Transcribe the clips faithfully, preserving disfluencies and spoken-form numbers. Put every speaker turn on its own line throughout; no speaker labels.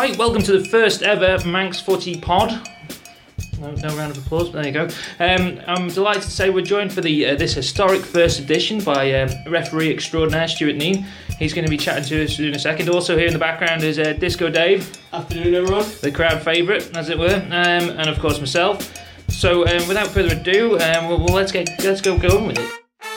Right, welcome to the first ever Manx Footy pod. No, no round of applause, but there you go. Um, I'm delighted to say we're joined for the uh, this historic first edition by uh, referee extraordinaire Stuart Neen. He's going to be chatting to us in a second. Also here in the background is uh, Disco Dave.
Afternoon, everyone.
The crowd favourite, as it were, um, and of course myself. So um, without further ado, um, well, well, let's get let's go going with it.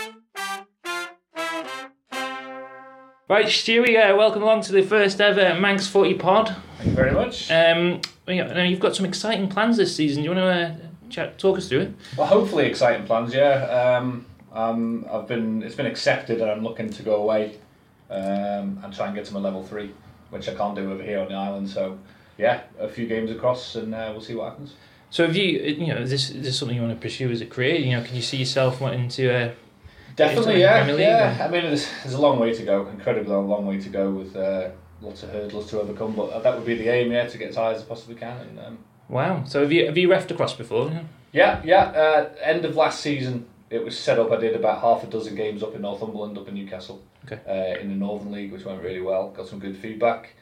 Right, Stewie, uh, welcome along to the first ever Manx Footy pod.
Thank you very much.
Um, now you've got some exciting plans this season. Do you want to uh, chat, talk us through it?
Well, hopefully exciting plans, yeah. Um, um, I've been it's been accepted and I'm looking to go away um, and try and get to my level three, which I can't do over here on the island. So, yeah, a few games across and uh, we'll see what happens.
So, have you, you know, is this, is this something you want to pursue as a career? You know, can you see yourself wanting to? Uh,
Definitely, yeah, yeah. I mean, there's, there's a long way to go, incredibly long, long way to go with uh, lots of hurdles to overcome. But that would be the aim, yeah, to get as high as I possibly can. And, um,
wow. So have you have you refed across before?
Yeah, yeah. Uh, end of last season, it was set up. I did about half a dozen games up in Northumberland, up in Newcastle,
okay.
uh, in the Northern League, which went really well. Got some good feedback.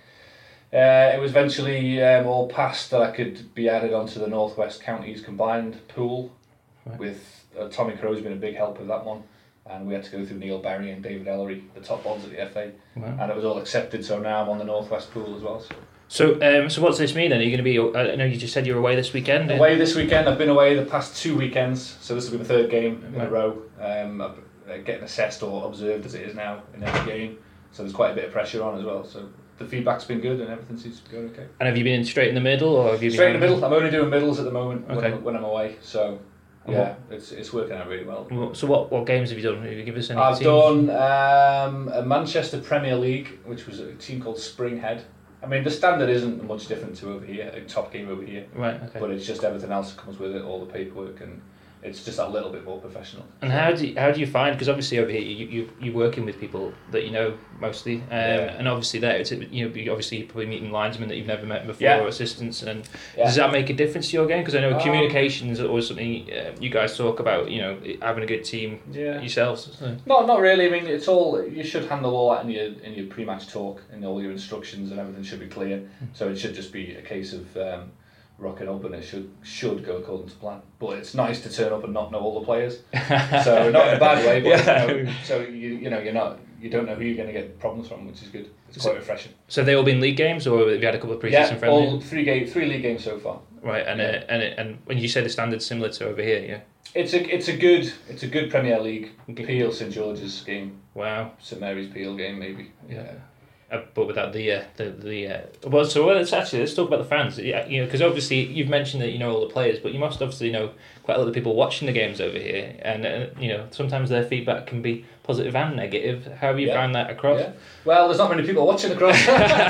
Uh, it was eventually um, all passed that I could be added onto the Northwest Counties combined pool. Right. With uh, Tommy Crow's been a big help with that one. And we had to go through Neil Barry and David Ellery, the top odds at the F A. Wow. And it was all accepted, so now I'm on the Northwest pool as well. So,
so, um, so what's this mean then? Are you going to be, I know you just said you were away this weekend.
Away this weekend. I've been away the past two weekends, so this will be the third game in
right.
a row. Um, I'm getting assessed or observed as it is now in every game, so there's quite a bit of pressure on as well. So the feedback's been good and everything seems to be going okay.
And have you been in straight in the middle? Or have you
Straight
been
in the middle. I'm only doing middles at the moment
okay.
when, when I'm away, so... Yeah, it's it's working out really well.
So what, what games have you done? Have you give us any
I've
teams?
done um, a Manchester Premier League, which was a team called Springhead. I mean, the standard isn't much different to over here, a top game over here.
Right, okay.
But it's just everything else that comes with it, all the paperwork, and it's just a little bit more professional.
And how do you, how do you find, because obviously over here you, you, you're working with people that you know mostly, um, yeah. and obviously there, it's, you know, you obviously you're probably meeting linesmen that you've never met before, yeah. or assistants, and yeah. does that make a difference to your game? Because I know um, communication is always something uh, you guys talk about, you know, having a good team yeah. yourselves. So.
No, not really. I mean, it's all, you should handle all that in your in your pre-match talk, and all your instructions and everything should be clear, so it should just be a case of... Um, rocking up and it should should go according to plan. But it's nice to turn up and not know all the players. So not in a bad way, but yeah. you know, so you you know you're not you don't know who you're going to get problems from, which is good. It's quite refreshing. So
they all been league games, or have you had a couple of pre-season
yeah,
friendly?
all three game three league games so far.
Right, and yeah. uh, and it, and when you say the standard's similar to over here, yeah.
It's a it's a good it's a good Premier League Peel St George's game.
Wow.
St Mary's Peel game maybe. Yeah. yeah.
Uh, but without the uh, the the uh, well, so well, let's actually let's talk about the fans. Yeah, you know, because obviously you've mentioned that you know all the players, but you must obviously know quite a lot of people watching the games over here, and uh, you know sometimes their feedback can be positive and negative. How have you
yeah.
found that across?
Yeah. Well, there's not many people watching across.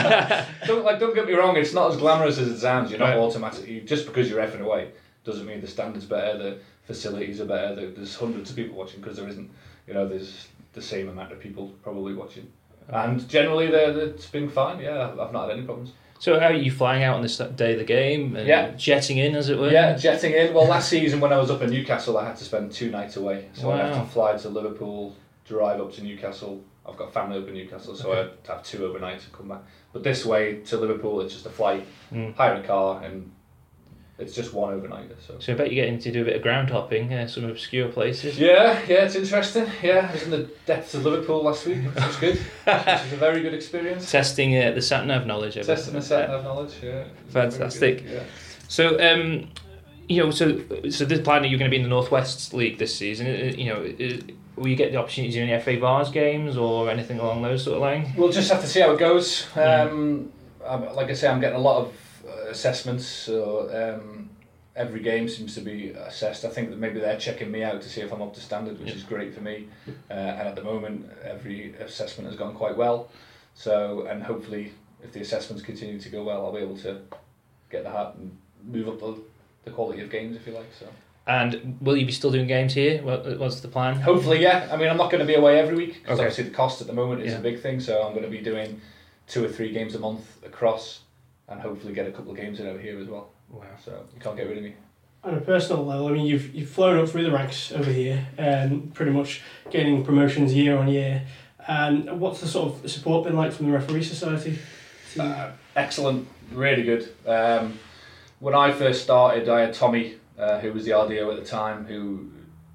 don't like don't get me wrong, it's not as glamorous as it sounds. You're not right. automatically just because you're effing away doesn't mean the standard's better, the facilities are better. There's hundreds of people watching because there isn't. You know, there's the same amount of people probably watching. And generally, it's been fine. Yeah, I've not had any problems.
So, how are you flying out on this day of the game? And
yeah,
jetting in, as it were.
Yeah, jetting in. Well, last season when I was up in Newcastle, I had to spend two nights away. So
wow.
I had to fly to Liverpool, drive up to Newcastle. I've got family up in Newcastle, so okay. I had to have two overnights and come back. But this way to Liverpool, it's just a flight, mm. hire a car, and it's just one overnighter. So.
so I bet you're getting to do a bit of ground hopping, uh, some obscure places.
Yeah, yeah, it's interesting. Yeah, I was in the depths of Liverpool last week, which was good. Which was a very good experience.
Testing uh, the sat-nav knowledge.
Testing the sat-nav knowledge, yeah.
Fantastic.
Yeah.
So, um, you know, so so this plan that you're going to be in the Northwest League this season, you know, will you get the opportunity to do any F A Vars games or anything along those sort of lines?
We'll just have to see how it goes. Um, mm. Like I say, I'm getting a lot of assessments, so um, every game seems to be assessed. I think that maybe they're checking me out to see if I'm up to standard, which yep. is great for me. Uh, and at the moment, every assessment has gone quite well. So, and hopefully, if the assessments continue to go well, I'll be able to get the hat and move up the, the quality of games, if you like. So.
And will you be still doing games here? What, what's the plan?
Hopefully, yeah. I mean, I'm not going to be away every week because
okay.
obviously the cost at the moment is
yeah.
a big thing. So I'm going to be doing two or three games a month across. And hopefully get a couple of games in over here as well.
Wow!
So you can't get rid of me.
On a personal level, I mean, you've you've flown up through the ranks over here, and pretty much gaining promotions year on year. And what's the sort of support been like from the referee society?
Uh, excellent. really good. Um, when I first started, I had Tommy, uh, who was the R D O at the time, who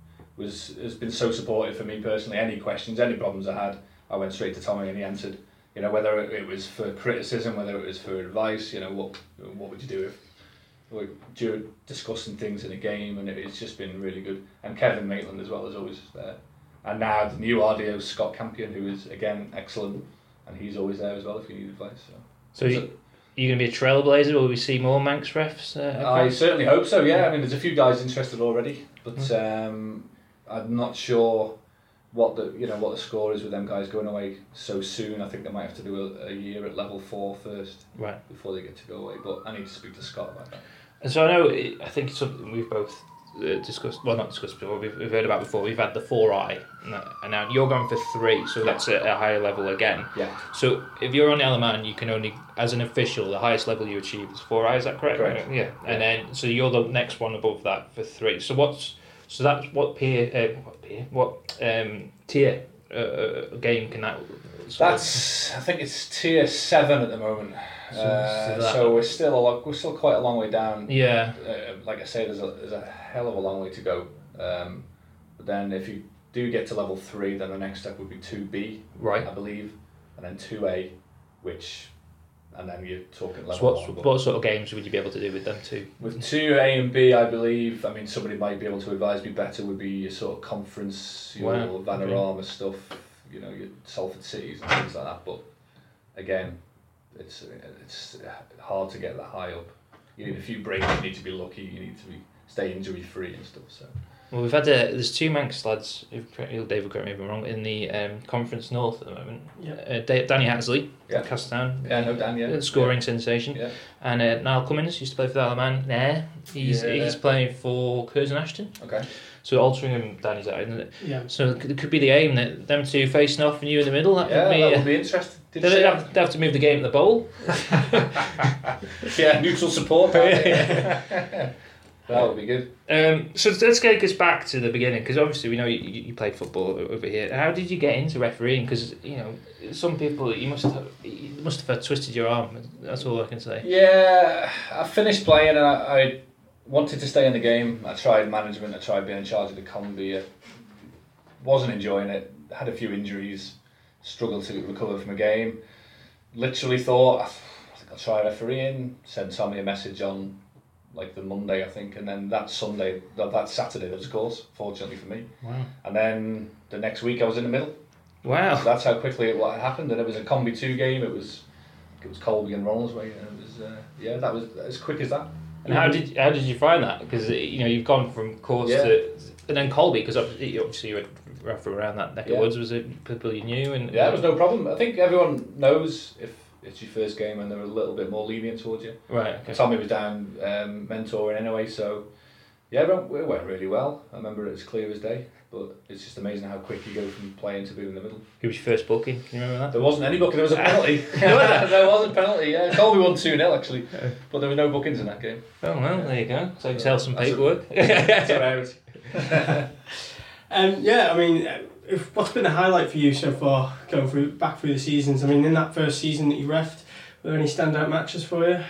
was has been so supportive for me personally. Any questions, any problems I had, I went straight to Tommy and he answered. You know, whether it was for criticism, whether it was for advice. You know, what what would you do if we're discussing things in a game, and it, it's just been really good. And Kevin Maitland as well is always there. And now the new R D O, Scott Campion, who is again excellent, and he's always there as well if you need advice. So,
so you, you're going to be a trailblazer? Will we see more Manx refs? Uh,
I certainly hope so. Yeah, I mean, there's a few guys interested already, but mm. um, I'm not sure what the you know what the score is with them guys going away so soon. I think they might have to do a, a year at level four first,
right,
before they get to go away. But I need to speak to Scott about that.
And so I know, I think it's something we've both uh, discussed, well not discussed before, we've, we've heard about before. We've had the four I, and now you're going for three, so that's a, a higher level again.
Yeah.
So if you're on the Alaman, you can only, as an official, the highest level you achieve is four I, is that correct?
Correct.
Yeah. And then, so you're the next one above that for three. So what's, so that's what peer, uh, what peer, what um, tier uh, game can that...
That's, I think it's tier seven at the moment. So, uh, so, so we're still a lot, we're still quite a long way down.
Yeah.
Uh, like I say, there's a there's a hell of a long way to go. Um, but then if you do get to level three, then the next step would be two B,
right?
I believe, and then two A, which, and then you're talking level.
So what one, what sort of games would you be able to do with them too?
With two A and B, I believe. I mean, somebody might be able to advise me better. Would be your sort of conference, your
wow.
Vanarama okay. stuff, you know, your Salford Cities and things like that. But again, it's it's hard to get that high up. You need a few breaks. You need to be lucky. You need to be stay injury free and stuff. So.
Well, we've had a, there's two Manx lads, if David correct me if I'm wrong, in the um, Conference North at the moment.
Yeah.
Uh, D- Danny Hatsley,
yeah.
Castellan.
Yeah, no Dan, yeah.
Scoring
yeah.
sensation.
Yeah.
And uh, Niall Cummins used to play for the Alaman. There, he's yeah. he's playing for Curzon Ashton.
Okay.
So Altrincham, Danny's out, isn't it?
Yeah.
So it could be the aim that them two facing off and you in the middle. That
yeah,
would be,
that would
uh,
be interesting. Did
they'd have, they'd have to move the game to the bowl.
yeah, neutral support. That would be good.
Um, so let's get us back to the beginning, because obviously we know you, you played football over here. How did you get into refereeing? Because you know some people you must have you must have twisted your arm. That's all I can say.
Yeah, I finished playing and I, I wanted to stay in the game. I tried management. I tried being in charge of the combi. I wasn't enjoying it. Had a few injuries. Struggled to recover from a game. Literally thought I think I'll try refereeing. Sent Tommy a message on. Like the Monday, I think, and then that Sunday, that, that Saturday, there was a course, fortunately for me.
Wow.
And then the next week, I was in the middle.
Wow.
So that's how quickly it what happened, and it was a Combi two game. It was, it was Colby and Ronaldsway, and it was, uh, yeah, that was as quick as that.
And how did how did you find that? Because you know you've gone from course
yeah.
to, and then Colby, because obviously you were roughly around that neck
yeah.
of woods. Was it people you knew? And
yeah, it was no problem. I think everyone knows if it's your first game and they're a little bit more lenient towards you.
Right. Okay.
Tommy was down um, mentoring anyway, so yeah, it went, it went really well. I remember it as clear as day, but it's just amazing how quick you go from playing to being in the middle.
Who was your first booking? Can you remember that?
There wasn't any booking, there was a penalty. There was a penalty, yeah. Colby won two nil actually, but there were no bookings in that game.
Oh well, there you go. So you sell some paperwork.
That's right.
um, yeah, I mean, if, what's been a highlight for you so far, going through back through the seasons? I mean, in that first season that you refed, were there any standout matches for you?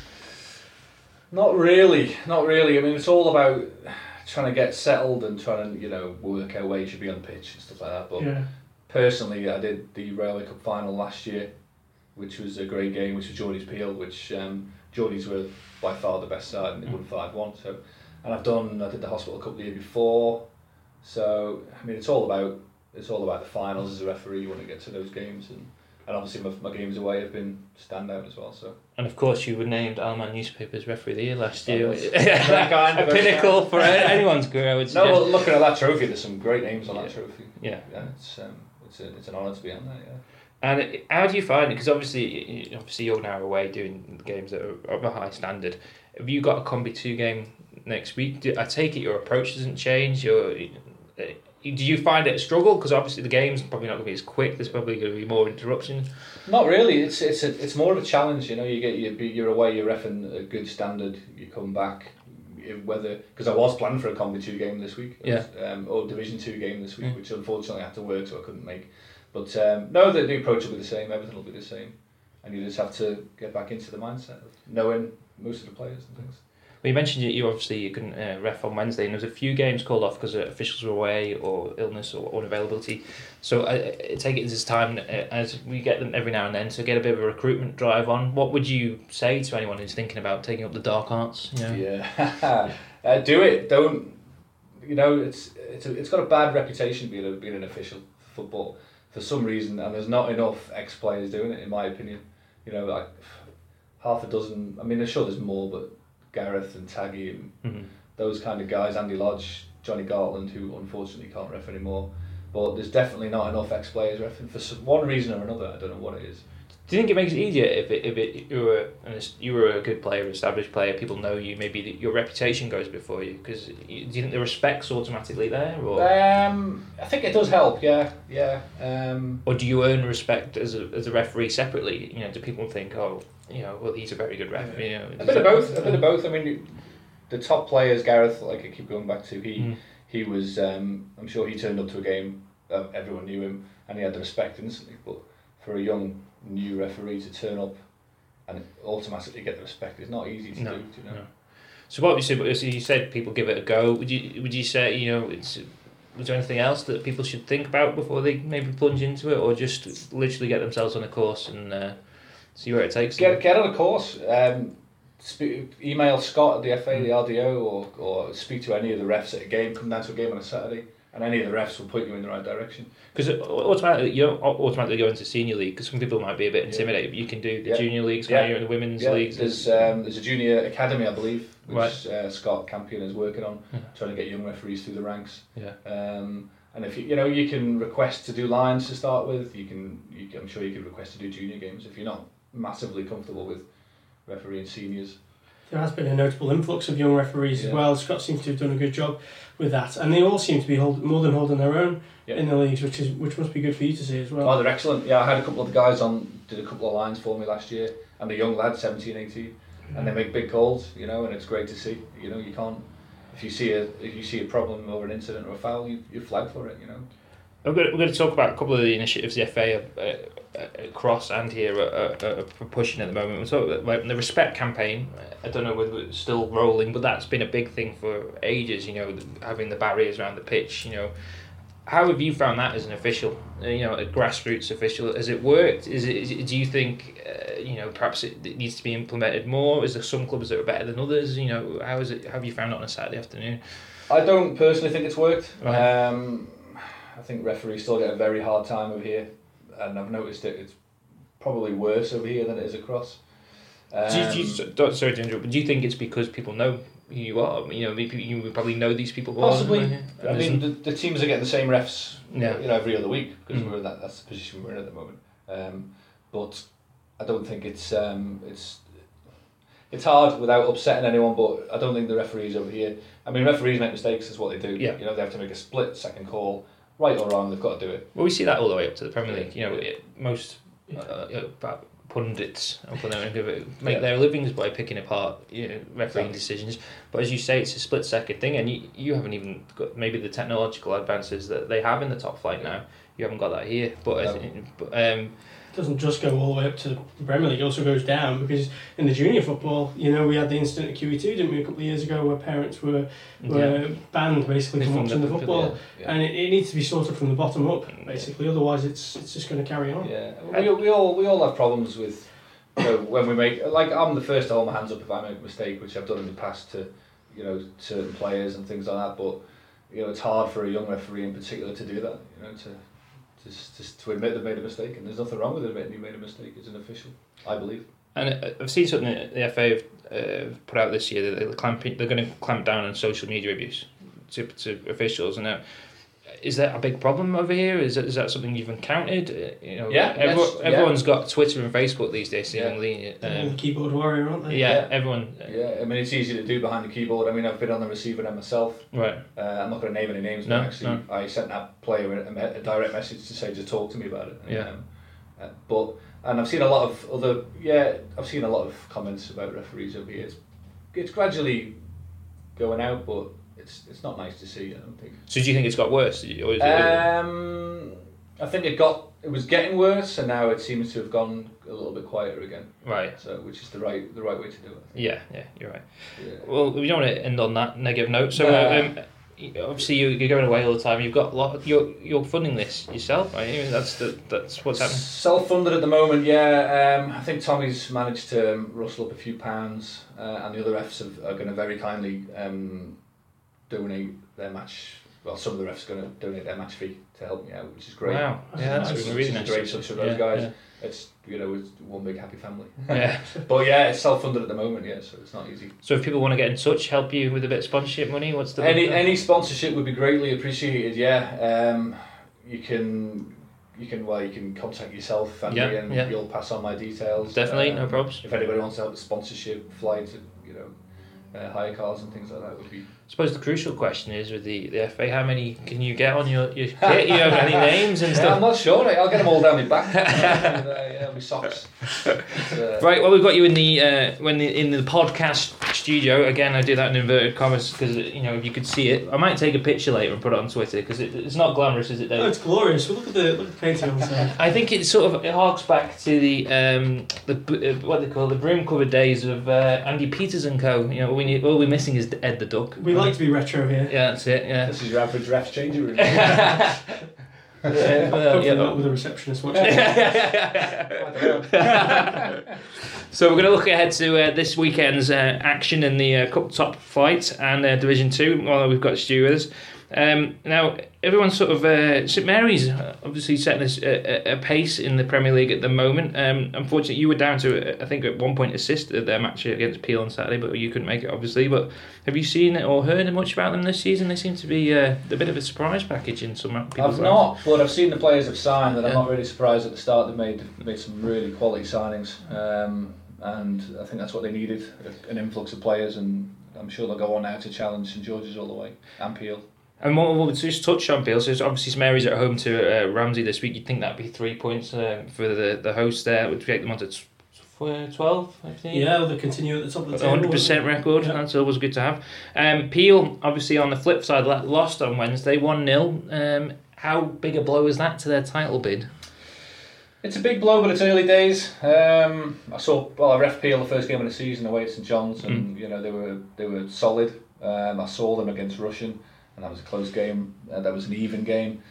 Not really, not really. I mean, it's all about trying to get settled and trying to, you know, work out where you should be on the pitch and stuff like that. But
yeah.
personally, I did the Railway Cup final last year, which was a great game, which was Geordie's Peel, which um, Geordies were by far the best side and they won five one. So, and I've done, I did the Hospital Cup the year before. So, I mean, it's all about it's all about the finals as a referee. You want to get to those games, and, and obviously my, my games away have been standout as well. So,
and of course, you were named Alaman Newspaper's Referee of the Year last year.
kind
a pinnacle for anyone's career, I would suggest.
No, well, looking at that trophy, there's some great names on
yeah.
that trophy.
Yeah,
yeah, it's um, it's a, it's an honour to be on that. Yeah.
And how do you find it? Because obviously, obviously you're now away doing games that are of a high standard. Have you got a Combi two game next week? Do, I take it your approach doesn't change. Your do you find it a struggle? Because obviously the game's probably not going to be as quick. There's probably going to be more interruptions.
Not really. It's it's a, it's more of a challenge. You know, you get you you're away. You're reffing a good standard. You come back. Whether because I was planning for a Combi two game this week.
Yeah.
Was, um, or Division two game this week, mm. which unfortunately I had to work, so I couldn't make. But um, no, the, the approach will be the same. Everything will be the same. and you just have to get back into the mindset of knowing most of the players and things.
Well, you mentioned you, you obviously you couldn't uh, ref on Wednesday, and there was a few games called off because uh, officials were away or illness or unavailability. So I, I take it as time uh, as we get them every now and then to get a bit of a recruitment drive on. What would you say to anyone who's thinking about taking up the dark arts? You know?
Yeah, uh, do it. Don't you know? It's it's a, it's got a bad reputation being a, being an official for football for some reason, and there's not enough ex players doing it, in my opinion. You know, like half a dozen. I mean, I'm sure there's more, but Gareth and Taggy and mm-hmm. those kind of guys, Andy Lodge, Johnny Gartland, who unfortunately can't ref anymore. But there's definitely not enough ex-players refing for some, one reason or another. I don't know what it is.
Do you think it makes it easier if it, if it you were you were a good player, an established player, people know you, maybe the, your reputation goes before you? Because do you think the respect's automatically there? Or
um, I think it does help. Yeah, yeah. Um,
or do you earn respect as a as a referee separately? You know, do people think, oh, you know, well, he's a very good ref? You know,
a bit of both. A bit of both. I mean, the top players, Gareth, like I keep going back to, he mm. he was. Um, I'm sure he turned up to a game. Uh, everyone knew him, and he had the respect instantly. But for a young new referee to turn up and automatically get the respect is not easy to
no,
do. do you know?
No. So what would you say? So you said people give it a go. Would you would you say, you know, it's was there anything else that people should think about before they maybe plunge into it, or just literally get themselves on a course and uh, see where it takes them?
Get get on a course. Um, speak, email Scott at the F A, mm. the R D O, or or speak to any of the refs at a game. Come down to a game on a Saturday. And any of the refs will point you in the right direction.
Because automatically, you don't automatically go into senior league, because some people might be a bit intimidated, yeah. but you can do the yeah. junior leagues, yeah. you're in the women's
yeah.
leagues.
There's um, there's a junior academy, I believe, which
right.
uh, Scott Campion is working on,
yeah.
trying to get young referees through the ranks.
Yeah.
Um, and if you you know you can request to do lines to start with, you can, you can I'm sure you can request to do junior games if you're not massively comfortable with refereeing seniors.
There has been a notable influx of young referees yeah. as well. Scott seems to have done a good job with that, and they all seem to be hold, more than holding their own yeah. in the leagues, which is which must be good for you to see as well.
Oh, they're excellent. Yeah, I had a couple of the guys on, did a couple of lines for me last year, and the young lads, seventeen, eighteen, mm-hmm. and they make big calls, you know, and it's great to see. You know, you can't, if you see a if you see a problem or an incident or a foul, you you flag for it, you know.
We're going, to, we're going to talk about a couple of the initiatives the F A are, uh, across and here are, are, are pushing at the moment. We'll talk about the Respect campaign. I don't know whether it's still rolling, but that's been a big thing for ages, you know, having the barriers around the pitch, you know. How have you found that as an official, you know, a grassroots official? Has it worked? Is it? Is it do you think, uh, you know, perhaps it, it needs to be implemented more? Is there some clubs that are better than others? You know, how is it? How have you found it on a Saturday afternoon?
I don't personally think it's worked.
Right.
Um, I think referees still get a very hard time over here, and I've noticed that it's probably worse over here than it is across. Um,
do you, do you, don't, sorry to interrupt, but do you think it's because people know who you are? You know, you probably know these people more.
Possibly. I mean, the, the teams are getting the same refs,
yeah.
you know, every other week because
mm.
we're in that. That's the position we're in at the moment. Um, but I don't think it's um, it's it's hard without upsetting anyone. But I don't think the referees over here. I mean, referees make mistakes. Is what they do.
Yeah. You
know, they have to make a split second call. Right or wrong, they've got to do it.
Well, we see that all the way up to the Premier League. You know, it, most uh, you know, pundits make yeah. their livings by picking apart, you know, refereeing exactly. decisions. But as you say, it's a split second thing, and you, you haven't even got maybe the technological advances that they have in the top flight now. You haven't got that here. But, no. I think, but um,
it doesn't just go all the way up to the Premier League, it also goes down, because in the junior football, you know, we had the incident at Q E two, didn't we, a couple of years ago, where parents were were yeah. banned basically from watching the, the football, yeah. Yeah. and it, it needs to be sorted from the bottom up, basically. Yeah. Otherwise, it's it's just going to carry on.
Yeah, we we all we all have problems with, you know, when we make, like, I'm the first to hold my hands up if I make a mistake, which I've done in the past to, you know, certain players and things like that. But you know, it's hard for a young referee in particular to do that. You know, to Just, just to admit they've made a mistake, and there's nothing wrong with admitting you made a mistake as an official, I believe.
And I've seen something that the F A have uh, put out this year that they're, clamping, they're going to clamp down on social media abuse to, to officials. And uh, is that a big problem over here? Is that, is that something you've encountered? Uh, you know,
yeah,
everyone,
yes,
everyone's
yeah.
got Twitter and Facebook these days, seemingly.
Yeah. Um, keyboard warrior, aren't they?
Yeah, yeah. everyone. Uh,
yeah, I mean, it's easy to do behind the keyboard. I mean, I've been on the receiving end myself.
Right.
Uh, I'm not going to name any names,
no,
but actually,
no.
I sent that player a, a direct message to say, just talk to me about it. And,
yeah.
Um, uh, but and I've seen a lot of other. Yeah, I've seen a lot of comments about referees over here. It's, it's gradually going out, but it's it's not nice to see. I don't think.
So do you think it's got worse? Or is
um, I think it got it was getting worse, and now it seems to have gone a little bit quieter again.
Right.
So, which is the right the right way to do it.
Yeah, yeah, you're right.
Yeah.
Well, we don't want to end on that negative note. So,
No.
um, obviously, you, you're going away all the time. You've got a lot. Of, you're you're funding this yourself, right? I mean, that's the that's what's happening.
Self-funded at the moment, yeah. Um, I think Tommy's managed to um, rustle up a few pounds, uh, and the other refs have, are going to very kindly um, donate their match. Well, some of the refs are going to donate their match fee to help me out, which is great.
Wow, yeah, that's
it's,
really
it's
nice.
a great touch of those
yeah,
guys.
Yeah.
It's you know it's one big happy family.
Yeah.
But yeah, it's self-funded at the moment, yeah, so it's not easy.
So if people want to get in touch, help you with a bit of sponsorship money, what's the
any any sponsorship would be greatly appreciated. Yeah, um, you can you can well you can contact yourself and,
yeah,
me and
yeah.
you'll pass on my details.
Definitely,
um,
no problems.
If anybody wants to help with sponsorship, flights, you know, uh, hire cars and things like that would be.
I suppose the crucial question is with the, the F A, how many can you get on your, your kit? You have any names and
Yeah,
stuff?
I'm not sure. I'll get them all down my back. and, uh, yeah, my socks. But, uh,
Right, well, we've got you in the uh, when the, in the podcast studio. Again, I do that in inverted commas because, you know, if you could see it. I might take a picture later and put it on Twitter because it, it's not glamorous, is it, Dave?
Oh, it's glorious. Well, look at the look at the painting on the side.
I think it sort of it harks back to the um, the uh, what they call the broom covered days of uh, Andy Peters and co. You know, we need, all we're missing is Ed the Duck.
We like to be retro here.
Yeah, that's it. Yeah.
This is your average ref's changing room.
yeah, well,
Hopefully
yeah.
not with a receptionist watching.
So we're going to look ahead to uh, this weekend's uh, action in the uh, Cup Top Flight and uh, Division Two. Although we've got Stu with us. Um, now, everyone's sort of uh, St Mary's obviously setting a, a, a pace in the Premier League at the moment. Um, unfortunately, you were down to I think at one point assisted their match against Peel on Saturday, but you couldn't make it obviously. But have you seen or heard much about them this season? They seem to be uh, a bit of a surprise package in some people's
I've not, but I've seen the players have signed, and I'm
Yeah.
not really surprised at the start. They've made made some really quality signings, um, and I think that's what they needed, an influx of players, and I'm sure they'll go on now to challenge St George's all the way, and Peel.
And what we'll just touch on, Peel, so obviously St Mary's at home to uh, Ramsey this week. You'd think that'd be three points uh, for the, the host there, would take them on to twelve, fifteen?
Yeah, they'll continue at the top of the table.
one hundred percent record, yeah. That's always good to have. Um, Peel, obviously on the flip side, lost on Wednesday, one nil. Um, how big a blow is that to their title bid?
It's a big blow, but it's early days. Um, I saw, well, I ref Peel the first game of the season away at St John's, and mm. you know they were they were solid. Um, I saw them against Russian, and that was a close game. Uh, that was an even game.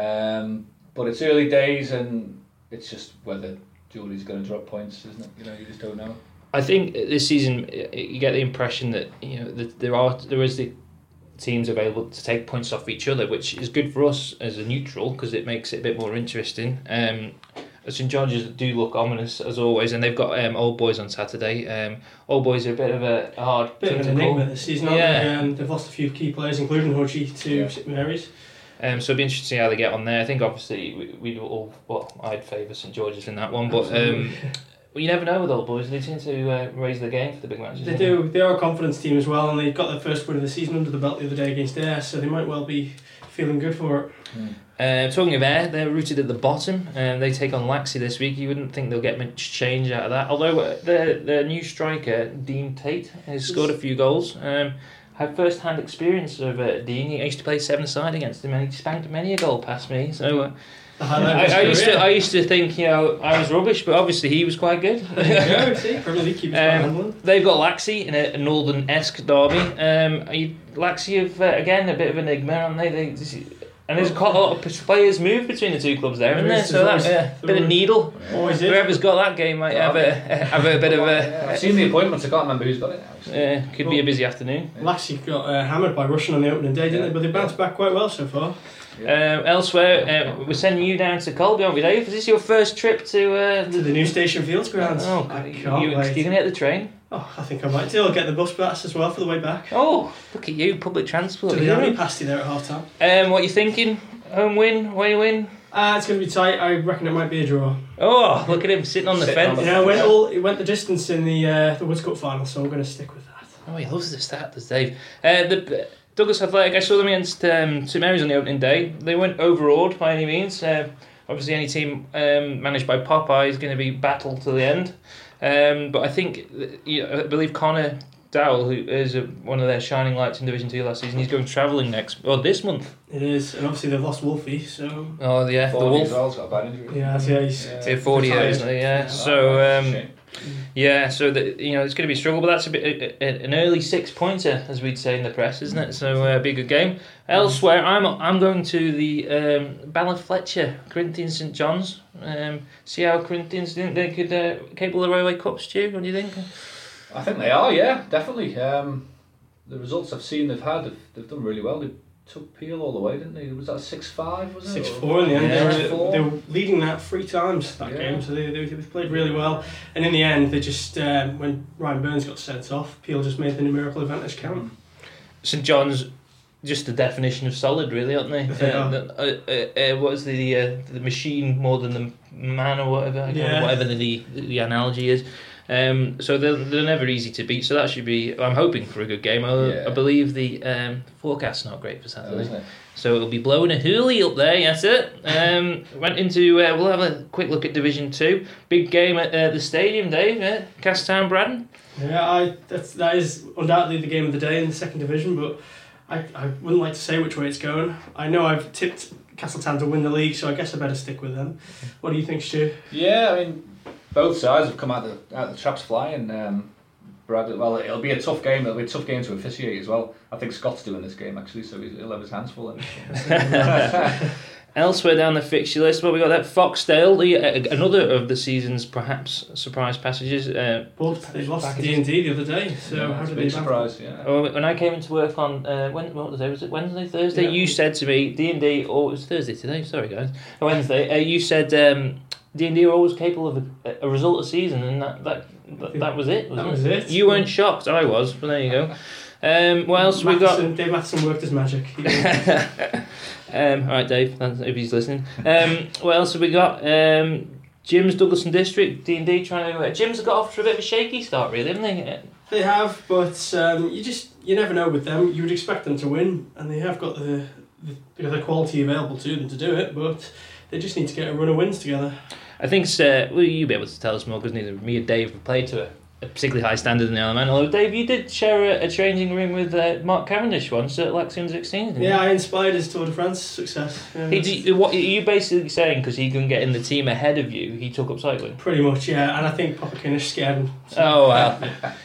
Um, but it's early days, and it's just whether Geordie's going to drop points, isn't it? You know, you just don't know.
I think this season you get the impression that you know that there are there is the teams available to take points off each other, which is good for us as a neutral because it makes it a bit more interesting. Um, St George's do look ominous as always, and they've got um, Old Boys on Saturday. Um, Old Boys are a bit of a hard
bit of an enigma this season.
Yeah,
they? Um, they've lost a few key players, including Hodgie to
yeah.
St Mary's.
Um, so it'd be interesting to see how they get on there. I think obviously we we all well I'd favour St George's in that one, but um, well, you never know with Old Boys. They tend to uh, raise their game for the big matches.
They do. They? they are a confidence team as well, and they got their first win of the season under the belt the other day against Ayr, so they might well be feeling good for it.
Mm.
Uh, talking of Ayr, they're rooted at the bottom, and they take on Laxey this week. You wouldn't think they'll get much change out of that. Although uh, their their new striker Dean Tate has scored a few goals. Um, had first hand experience of uh, Dean. I used to play seven side against him, and he spanked many a goal past me. So. Uh, I, I used to I used to think you know I was rubbish, but obviously he was quite good.
There you go, see, Premier League keepers
um, they've got Laxey in a, a northern-esque derby. Um, are you, Laxey have uh, again a bit of an enigma, aren't they? they and there's quite a lot of players move between the two clubs there, isn't there? So that uh, bit of needle.
Always
Whoever's got that game might have a have a bit of a.
I've seen the appointments. I can't remember who's got it now.
Uh, could well, be a busy afternoon.
Laxey got uh, hammered by Russian on the opening day, didn't yeah. they? But they bounced back quite well so far.
Yeah. Um, elsewhere, uh, we're sending you down to Colby, aren't we, Dave? Is this your first trip to uh,
to the new Station Fields grounds?
Oh,
I
you,
can't
you,
wait.
You're gonna get the train?
Oh, I think I might do. I'll get the bus pass as well for the way back.
Oh, look at you, public transport.
So they have me past you there at half time.
Um, what are you thinking? Home win, away win?
Uh, it's going to be tight. I reckon it might be a draw.
Oh, look at him sitting on the
sitting
fence.
On
the yeah, it went all it went the distance in the uh, the Woods Cup final, so I'm going to stick with that.
Oh, he loves the start, does Dave? Uh, the Douglas Athletic, I saw them against um, St Mary's on the opening day. They weren't overawed by any means. Uh, obviously, any team um, managed by Popeye is going to be battle to the end. Um, but I think, you know, I believe Connor Dowell, who is a, one of their shining lights in Division Two last season, he's going travelling next, or this month.
It is, and obviously they've lost Wolfie, so.
Oh yeah, the Wolf.
As well, got a bad injury.
Yeah, yeah, he's
yeah. forty years, isn't he? Yeah. yeah. So um, yeah, so the, you know it's going to be a struggle, but that's a bit a, a, an early six pointer, as we'd say in the press, isn't it? So uh, be a good game. Elsewhere, I'm I'm going to the um, Ballafletcher Corinthians St John's. Um, see how Corinthians think they could uh, capable of the Railway Cup, Stu? What do you think?
I think they are, yeah, definitely. Um, the results I've seen they've had, they've, they've done really well. They took Peel all the way, didn't they? Was that six five, was it?
six four in the end.
Yeah.
They, were, they were leading that three times that yeah. game, so they, they, they played really well. And in the end, they just, um, when Ryan Burns got sent off, Peel just made the numerical advantage count.
St John's, just the definition of solid, really, aren't they?
they
uh, the, uh, uh, what was the uh, the machine more than the man or whatever? I
yeah.
whatever the the analogy is. Um, so they're, they're never easy to beat. So that should be. I'm hoping for a good game. I,
yeah.
I believe the um, forecast's not great for Saturday,
oh, isn't it?
So it'll be blowing a hoolie up there. That's it. Um, went into. Uh, we'll have a quick look at Division Two. Big game at uh, the stadium, Dave. Yeah? Castown Braddon.
Yeah, I that's that is undoubtedly the game of the day in the second division, but I, I wouldn't like to say which way it's going. I know I've tipped Castletown to win the league, so I guess I better stick with them. What do you think, Stu?
Yeah, I mean, both sides have come out the out the traps flying. Um, Brad, well, it'll be a tough game. It'll be a tough game to officiate as well. I think Scott's doing this game actually, so he'll have his hands full in it.
Elsewhere down the fixture list, well, we got that Foxdale, the, uh, another of the season's perhaps surprise passages. Uh,
but they lost to D and D the other day, so
yeah,
how did
big
they
surprise? Yeah.
Oh, when I came into work on uh, when what was it? Was it Wednesday, Thursday?
Yeah.
You said to me D and D, or it was Thursday today. Sorry, guys. Wednesday. Uh, you said um, D and D are always capable of a, a result of season, and that that that, that was it.
That
it?
was it.
You weren't shocked. I was, but there you go. Um, what else
Matheson,
we got?
Dave Matheson worked his magic.
um, all right, Dave, if he's listening. Um, what else have we got? Um, Jim's Douglas and District, D and D trying to... Uh, Jim's got off to a bit of a shaky start, really, haven't they?
They have, but um, you just you never know with them. You would expect them to win, and they have got the, the, they got the quality available to them to do it, but they just need to get a run of wins together.
I think it's, uh, well, you'll be able to tell us more because neither me or Dave have played to a, a particularly high standard in the Elemental. Although, Dave, you did share a, a changing room with uh, Mark Cavendish once at Lexington sixteen, didn't you?
Yeah, I inspired his Tour de France success. Yeah,
he, did, what are you basically saying, because he couldn't get in the team ahead of you, he took up cycling?
Pretty much, yeah, and I think Papa Kinnish scared him.
So. Oh, well.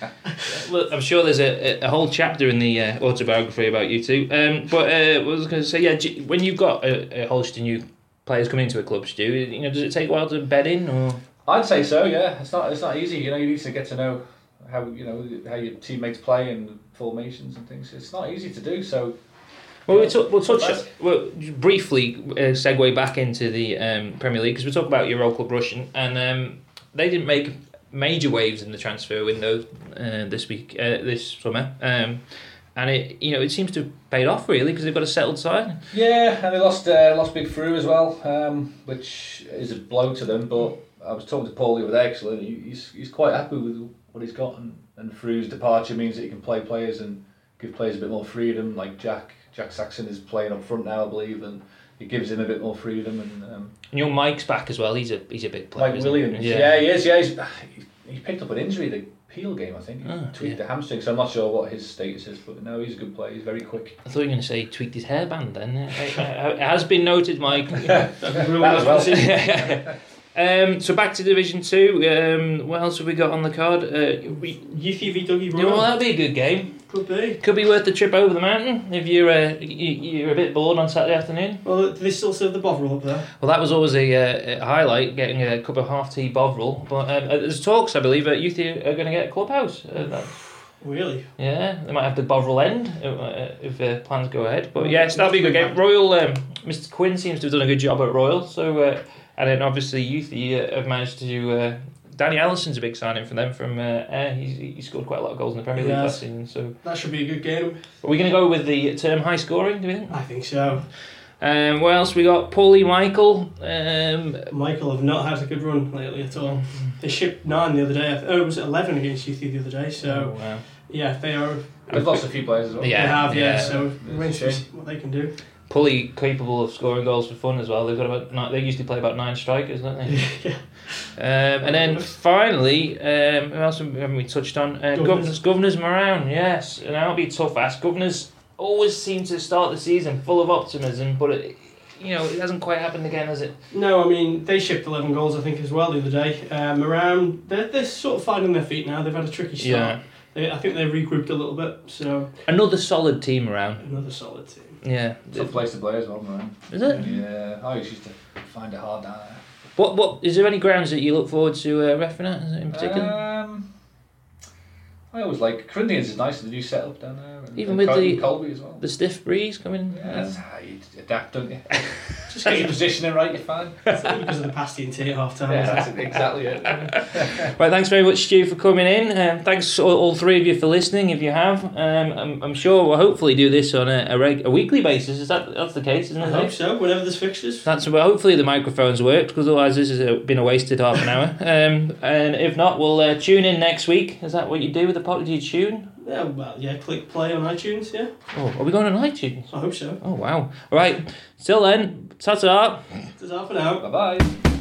Well, I'm sure there's a, a whole chapter in the uh, autobiography about you two. Um, but uh, what I was going to say, yeah, when you've got a, a host of new players coming into a club, Stu, you know, does it take a while to bed in, or...?
I'd say so, yeah. It's not it's not easy, you know, you need to get to know how you know how your teammates play and formations and things. It's not easy to do, so...
Well, we'll, t- we'll touch well, briefly uh, segue back into the um, Premier League, because we talk about your old club Russian, and um, they didn't make major waves in the transfer window uh, this week, uh, this summer, um, and it you know it seems to have paid off really because they've got a settled side.
Yeah, and they lost uh, lost Big Frew as well, um, which is a blow to them. But I was talking to Paul the other day actually, and he, he's he's quite happy with what he's got, and, and Frew's departure means that he can play players and give players a bit more freedom. Like Jack Jack Saxon is playing up front now, I believe, and it gives him a bit more freedom. And, um,
and your Mike's back as well. He's a he's a big player.
Mike Williams,
he? Yeah.
yeah, he is. Yeah, he's, he picked up an injury the Peel game, I think. He
oh,
tweaked
yeah.
the hamstring, so I'm not sure what his status is. But no, he's a good player. He's very quick.
I thought you were going to say he tweaked his hairband. Then it has been noted, Mike.
that as well.
Um, so back to Division Two. Um, what else have we got on the card? Uh, we,
Youthy v Dougie
Royal. Well, that'll be a good game.
Could be.
Could be worth the trip over the mountain if you're uh, you, you're a bit bored on Saturday afternoon.
Well, do they still serve the Bovril up there?
Well, that was always a, uh, a highlight, getting a cup of half tea Bovril. But um, there's talks, I believe, that Youthy are going to get a clubhouse. Uh, that,
Really?
Yeah, they might have the Bovril end uh, if uh, plans go ahead. But yes, that'll be a good game. Royal, um, Mister Quinn seems to have done a good job at Royal. So, uh, and then obviously Youthy uh, have managed to. Uh, Danny Allison's a big signing from them. From uh, Ayr. He he scored quite a lot of goals in the Premier League
yes.
last season. So
that should be a good game.
Are we going to go with the term high scoring? Do we think?
I think so.
Um, what else we got? Paulie Michael. Um,
Michael have not had a good run lately at all. They shipped nine the other day. Oh, was it eleven against Youthy the other day? So
oh, wow.
yeah, they are.
They've lost a few players as well.
Yeah,
they have. Yeah,
yeah.
so remains to see what they can do.
Pulley capable of scoring goals for fun as well. They've got about nine, they usually play about nine strikers, don't they?
yeah.
Um, and then finally, um, who else haven't we touched on? Uh, Governors, Governors Moran, yes, and that'll be a tough ask. Governors always seem to start the season full of optimism, but it, you know, it hasn't quite happened again, has it?
No, I mean, they shipped eleven goals, I think, as well the other day. Uh, Moran, they're, they're sort of finding their feet now. They've had a tricky start.
Yeah.
They, I think they've regrouped a little bit. So
another solid team around.
Another solid team.
Yeah.
Tough place to play as well, Moran.
Is it?
Yeah, I always used to find it hard down there.
What, what, is there any grounds that you look forward to uh, reffing at in particular?
Um, I always like Corinthians is nice, the new setup down there. And,
Even
and
with the
Colby as well.
The stiff breeze coming.
Yeah, that's how you adapt, don't you? Just get your positioning right, you're fine.
Because of the pasty and tea at half time.
Yeah, that's exactly it.
Right, thanks very much, Stu, for coming in. Um, thanks all, all three of you for listening. If you have, um, I'm, I'm sure we'll hopefully do this on a a, reg- a weekly basis. Is that that's the case? Isn't it?
I hope so. Whenever there's fixtures.
That's well. Hopefully the microphones worked, because otherwise this has a, been a wasted half an hour. Um, and if not, we'll uh, tune in next week. Is that what you do with the podcast? Do you tune?
Yeah, well, yeah, click play on iTunes, yeah.
Oh, are we going on iTunes?
I hope so.
Oh, wow. All right. Till then, ta-ta.
Ta-ta for now.
Bye-bye.